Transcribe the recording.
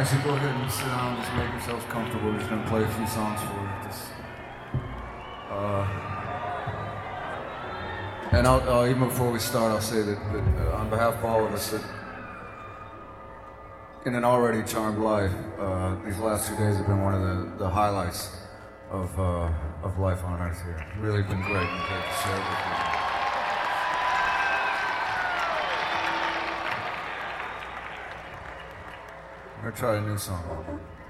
So go ahead and sit down, just make yourselves comfortable. We're just gonna play a few songs for you. And I'll even before we start, I'll say that on behalf of all of us, that in an already charmed life, these last 2 days have been one of the highlights of life on Earth here. Really been great and great to share it with you. I'm gonna try a new song.